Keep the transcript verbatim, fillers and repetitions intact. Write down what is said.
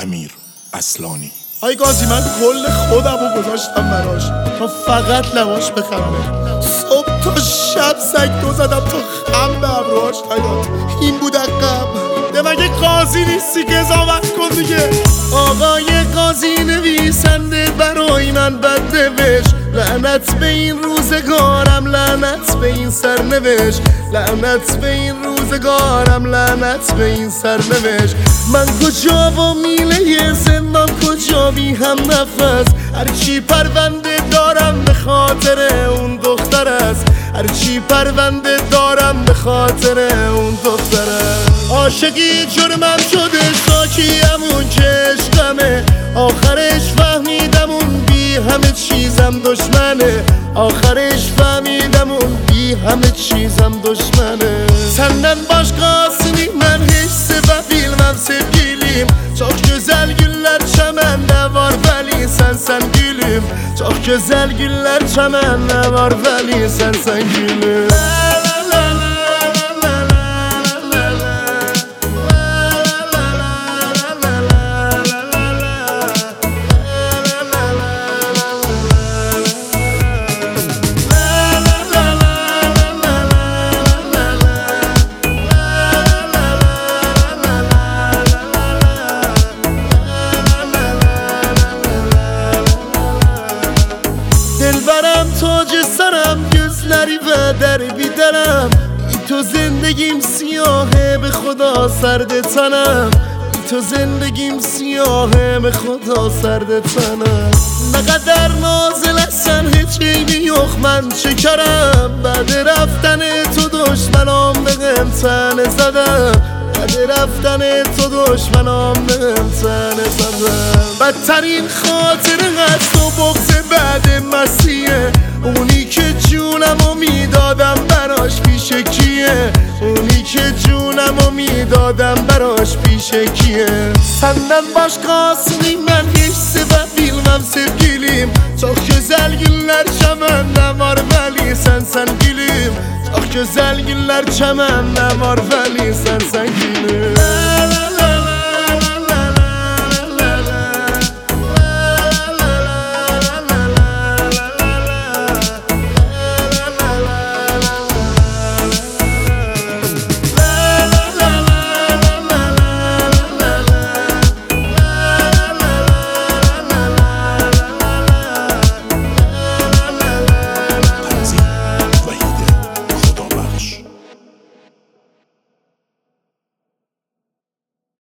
امیر اصلانی. های قاضی من کل خودم رو گذاشتم براش تا فقط لباش بخرمه. صبح تا شب سگ دو زدم تا خم به ابروهاش نیاد. این بود عقب ده مگه قاضی نیستی قضاوت کن دیگه. آقای قاضی نویسنده برای من بد نوشت. لعنت به این روزگارم، لعنت به این سرنوشت، لعنت به این روزگارم، لعنت به این سرنوشت. من کجا با میله زندان، کجا بی هم نفس، هرچی پرونده دارم به خاطر اون دختر است، هرچی پرونده دارم به خاطر اون دختر است. عاشقی جرمم شده ساکیم اون که عشقمه، آخرش فهمیدم اون بی همه چیزم دشمنه، آخرش فهمیدم اون بی همه چیزم دشمنه. Senden başkasını ben hiç sevebilmem sevgilim. Çok güzel güller çemende var veli sen sen gülüm. Çok güzel güller çemende var veli sen sen gülüm. دلبرم تاج سرم gözleri و دربی دلم. ای تو زندگیم سیاهه به خدا سرد تنم، ای تو زندگیم سیاهه به خدا سرد تنم. نقدر نازل هستن هیچ عیبی yok من شکرم. بعد رفتن تو دشمنام بهم تنه زدم، بعد رفتن تو دشمنام بهم تنه زدم. بدترین خاطره هست و بغض بعد مسیحه، اونی که جونمو میدادم براش پیش کیه، اونی که جونمو میدادم براش پیش کیه. Senden başkasını ben hiç sevebilmem sevgilim. Çok güzel günler çemende var veli sen sen gülüm. Çok güzel günler çemende var veli sen sen gülüm.